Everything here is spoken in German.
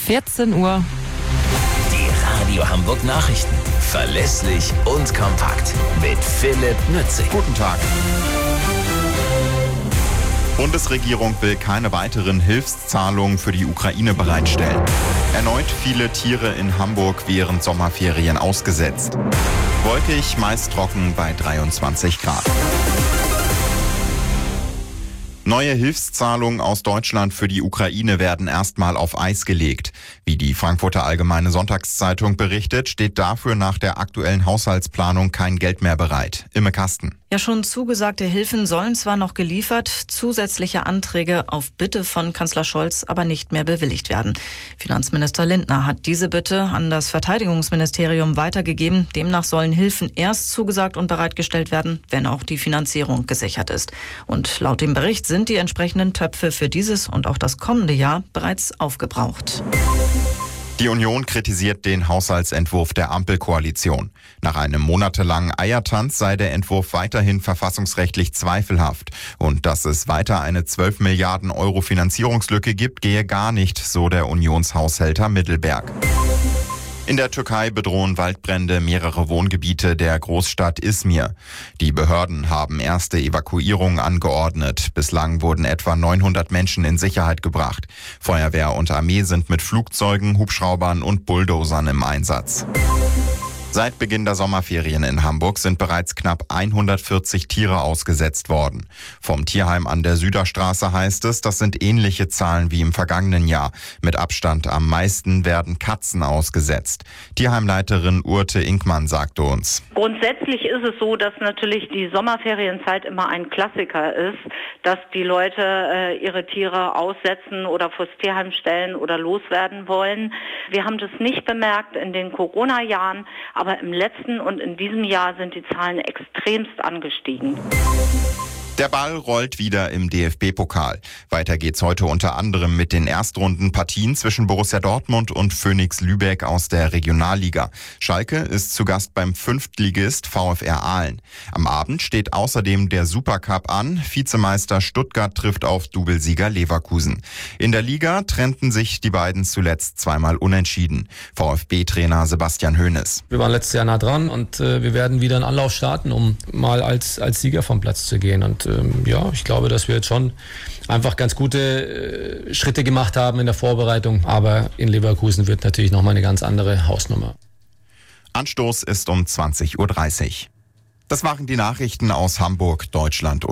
14 Uhr. Die Radio Hamburg Nachrichten. Verlässlich und kompakt. Mit Philipp Nützig. Guten Tag. Bundesregierung will keine weiteren Hilfszahlungen für die Ukraine bereitstellen. Erneut viele Tiere in Hamburg während Sommerferien ausgesetzt. Wolkig, meist trocken bei 23 Grad. Neue Hilfszahlungen aus Deutschland für die Ukraine werden erstmal auf Eis gelegt. Wie die Frankfurter Allgemeine Sonntagszeitung berichtet, steht dafür nach der aktuellen Haushaltsplanung kein Geld mehr bereit. Imme Kasten. Ja, schon zugesagte Hilfen sollen zwar noch geliefert, zusätzliche Anträge auf Bitte von Kanzler Scholz aber nicht mehr bewilligt werden. Finanzminister Lindner hat diese Bitte an das Verteidigungsministerium weitergegeben. Demnach sollen Hilfen erst zugesagt und bereitgestellt werden, wenn auch die Finanzierung gesichert ist. Und laut dem Bericht sind die entsprechenden Töpfe für dieses und auch das kommende Jahr bereits aufgebraucht. Die Union kritisiert den Haushaltsentwurf der Ampelkoalition. Nach einem monatelangen Eiertanz sei der Entwurf weiterhin verfassungsrechtlich zweifelhaft. Und dass es weiter eine 12 Milliarden Euro Finanzierungslücke gibt, gehe gar nicht, so der Unionshaushälter Mittelberg. In der Türkei bedrohen Waldbrände mehrere Wohngebiete der Großstadt Izmir. Die Behörden haben erste Evakuierungen angeordnet. Bislang wurden etwa 900 Menschen in Sicherheit gebracht. Feuerwehr und Armee sind mit Flugzeugen, Hubschraubern und Bulldozern im Einsatz. Seit Beginn der Sommerferien in Hamburg sind bereits knapp 140 Tiere ausgesetzt worden. Vom Tierheim an der Süderstraße heißt es, das sind ähnliche Zahlen wie im vergangenen Jahr. Mit Abstand am meisten werden Katzen ausgesetzt. Tierheimleiterin Urte Inkmann sagte uns: Grundsätzlich ist es so, dass natürlich die Sommerferienzeit immer ein Klassiker ist, dass die Leute ihre Tiere aussetzen oder vors Tierheim stellen oder loswerden wollen. Wir haben das nicht bemerkt in den Corona-Jahren, aber im letzten und in diesem Jahr sind die Zahlen extremst angestiegen. Der Ball rollt wieder im DFB-Pokal. Weiter geht's heute unter anderem mit den Erstrundenpartien zwischen Borussia Dortmund und Phoenix Lübeck aus der Regionalliga. Schalke ist zu Gast beim Fünftligist VfR Aalen. Am Abend steht außerdem der Supercup an. Vizemeister Stuttgart trifft auf Doublesieger Leverkusen. In der Liga trennten sich die beiden zuletzt zweimal unentschieden. VfB-Trainer Sebastian Hoeneß: Wir waren letztes Jahr nah dran und wir werden wieder einen Anlauf starten, um mal als Sieger vom Platz zu gehen. Und ich glaube, dass wir jetzt schon einfach ganz gute Schritte gemacht haben in der Vorbereitung. Aber in Leverkusen wird natürlich nochmal eine ganz andere Hausnummer. Anstoß ist um 20:30 Uhr. Das waren die Nachrichten aus Hamburg, Deutschland